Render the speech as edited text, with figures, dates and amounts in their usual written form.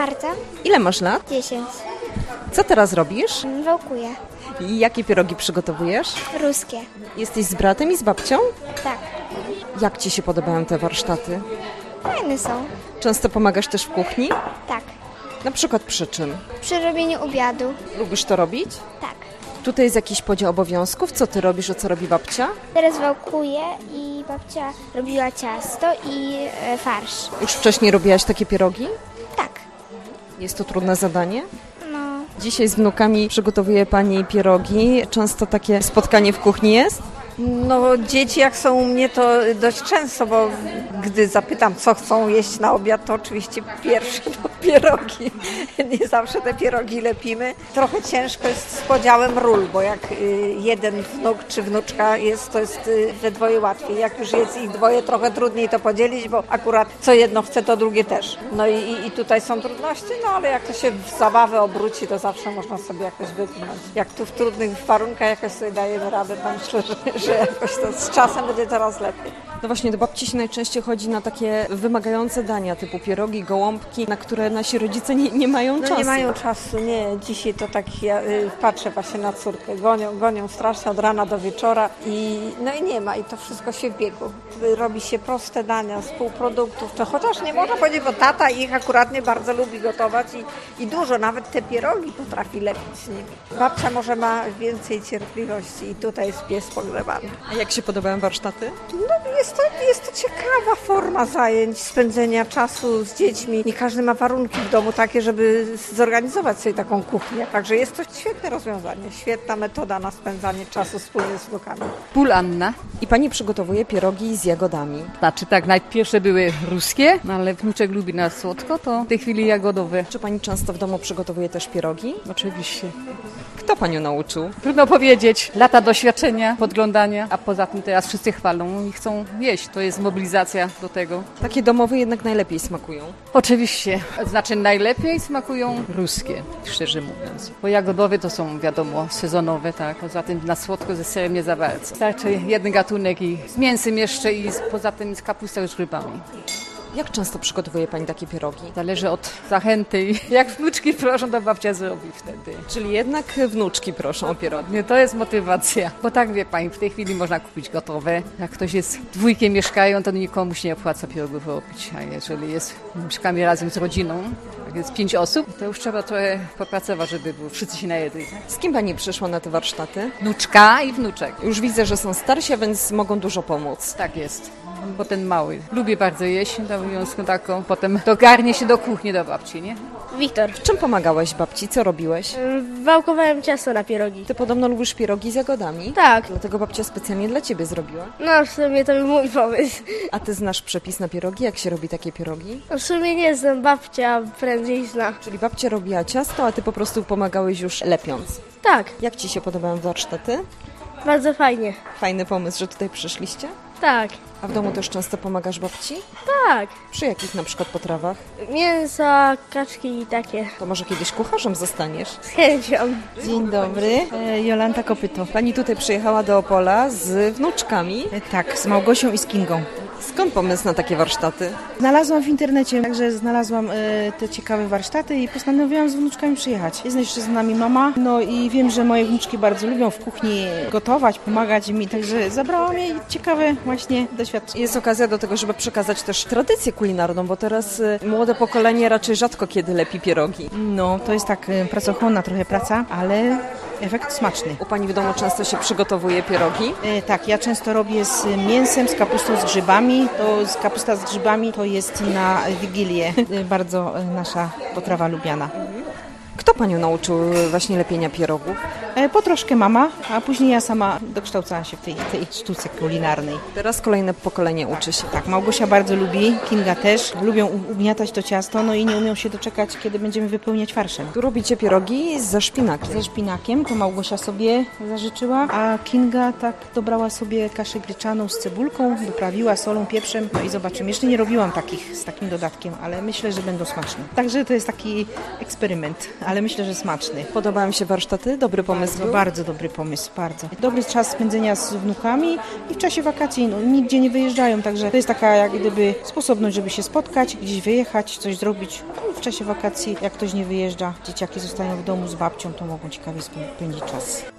Marta. Ile masz lat? 10. Co teraz robisz? Wałkuję. I jakie pierogi przygotowujesz? Ruskie. Jesteś z bratem i z babcią? Tak. Jak Ci się podobają te warsztaty? Fajne są. Często pomagasz też w kuchni? Tak. Na przykład przy czym? Przy robieniu obiadu. Lubisz to robić? Tak. Tutaj jest jakiś podział obowiązków? Co Ty robisz, a co robi babcia? Teraz wałkuję i babcia robiła ciasto i farsz. Już wcześniej robiłaś takie pierogi? Tak. Jest to trudne zadanie? No, Dzisiaj z wnukami przygotowuje Pani pierogi. Często takie spotkanie w kuchni jest? No dzieci jak są u mnie to dość często, bo gdy zapytam co chcą jeść na obiad, to oczywiście pierwsze to pierogi. Nie zawsze te pierogi lepimy. Trochę ciężko jest z podziałem ról, bo jak jeden wnuk czy wnuczka jest, to jest we dwoje łatwiej. Jak już jest ich dwoje, trochę trudniej to podzielić, bo akurat co jedno chce, to drugie też. No i tutaj są trudności, no ale jak to się w zabawę obróci, to zawsze można sobie jakoś wypchnąć. Jak tu w trudnych warunkach jakoś sobie dajemy radę, to myślę, że jakoś to z czasem będzie coraz lepiej. No właśnie, do babci się najczęściej chodzi na takie wymagające dania, typu pierogi, gołąbki, na które nasi rodzice nie mają czasu. No nie mają czasu, nie. Dzisiaj to tak, ja patrzę właśnie na córkę, gonią strasznie od rana do wieczora i nie ma i to wszystko się w biegu. Robi się proste dania z półproduktów, to chociaż nie można powiedzieć, bo tata ich akurat nie bardzo lubi gotować i dużo, nawet te pierogi potrafi lepić z nimi. Babcia może ma więcej cierpliwości i tutaj jest pies pogrzebany. A jak się podobają warsztaty? No jest to ciekawa forma zajęć, spędzenia czasu z dziećmi. Nie każdy ma warunki w domu takie, żeby zorganizować sobie taką kuchnię. Także jest to świetne rozwiązanie, świetna metoda na spędzanie czasu wspólnie z wnukami. Pól Anna. I Pani przygotowuje pierogi z jagodami. Znaczy tak, najpierw były ruskie, no ale wnuczek lubi na słodko, to w tej chwili jagodowe. Czy Pani często w domu przygotowuje też pierogi? Oczywiście. Kto Panią nauczył? Trudno powiedzieć. Lata doświadczenia, podglądania, a poza tym teraz wszyscy chwalą i chcą jeść. To jest mobilizacja do tego. Takie domowe jednak najlepiej smakują. Oczywiście. Znaczy najlepiej smakują ruskie, szczerze mówiąc. Bo jagodowe to są wiadomo sezonowe, tak. Poza tym na słodko ze serem nie za bardzo. Starczy jeden gatunek i z mięsem jeszcze i poza tym z kapustą z grybami. Jak często przygotowuje Pani takie pierogi? Zależy od zachęty i jak wnuczki proszą, to babcia zrobi wtedy. Czyli jednak wnuczki proszą o pierogi. Nie, to jest motywacja. Bo tak wie Pani, w tej chwili można kupić gotowe. Jak ktoś jest dwójkiem mieszkają, to nikomu się nie opłaca pierogów robić. A jeżeli mieszkamy razem z rodziną, jak jest 5 osób, to już trzeba trochę popracować, żeby wszyscy się najedli. Z kim Pani przyszła na te warsztaty? Wnuczka i wnuczek. Już widzę, że są starsi, a więc mogą dużo pomóc. Tak jest. Bo ten mały lubi bardzo jeść, to wiązką taką, potem dogarnie się do kuchni do babci, nie? Wiktor. W czym pomagałeś babci? Co robiłeś? Wałkowałem ciasto na pierogi. Ty podobno lubisz pierogi z jagodami? Tak. Dlatego babcia specjalnie dla Ciebie zrobiła. No w sumie to był mój pomysł. A Ty znasz przepis na pierogi? Jak się robi takie pierogi? W sumie nie znam, babcia prędzej zna. Czyli babcia robiła ciasto, a Ty po prostu pomagałeś już lepiąc. Tak, Jak Ci się podobają warsztaty? bardzo fajnie. Fajny pomysł, że tutaj przyszliście. Tak, A w domu też często pomagasz babci? tak. Przy jakich na przykład potrawach? Mięsa, kaczki i takie. To może kiedyś kucharzem zostaniesz? Z chęcią. Dzień dobry, Jolanta Kopyto. Pani tutaj przyjechała do Opola z wnuczkami. Tak, z Małgosią i z Kingą. Skąd pomysł na takie warsztaty? Znalazłam w internecie, także znalazłam te ciekawe warsztaty i postanowiłam z wnuczkami przyjechać. Jest jeszcze z nami mama, no i wiem, że moje wnuczki bardzo lubią w kuchni gotować, pomagać mi, także zabrałam jej ciekawe właśnie doświadczenie. Jest okazja do tego, żeby przekazać też tradycję kulinarną, bo teraz młode pokolenie raczej rzadko kiedy lepi pierogi. No, to jest tak pracochłonna trochę praca, ale efekt smaczny. U Pani w domu często się przygotowuje pierogi? Tak, ja często robię z mięsem, z kapustą, z grzybami. Kapusta z grzybami to jest na Wigilię bardzo nasza potrawa lubiana. Kto Panią nauczył właśnie lepienia pierogów? Po troszkę mama, a później ja sama dokształcałam się w tej sztuce kulinarnej. Teraz kolejne pokolenie uczy się. Tak, Małgosia bardzo lubi, Kinga też. Lubią ugniatać to ciasto, no i nie umią się doczekać, kiedy będziemy wypełniać farszem. Tu robicie pierogi ze szpinakiem. Ze szpinakiem, to Małgosia sobie zażyczyła, a Kinga tak dobrała sobie kaszę gryczaną z cebulką, doprawiła solą, pieprzem, no i zobaczymy. Jeszcze nie robiłam takich z takim dodatkiem, ale myślę, że będą smaczne. Także to jest taki eksperyment, ale myślę, że smaczny. Podobają się warsztaty? Dobry pomysł pomysł To był? bardzo dobry pomysł, bardzo. Dobry czas spędzenia z wnukami i w czasie wakacji nigdzie nie wyjeżdżają, także to jest taka jak gdyby sposobność, żeby się spotkać, gdzieś wyjechać, coś zrobić. No i w czasie wakacji, jak ktoś nie wyjeżdża, dzieciaki zostają w domu z babcią, to mogą ciekawie spędzić czas.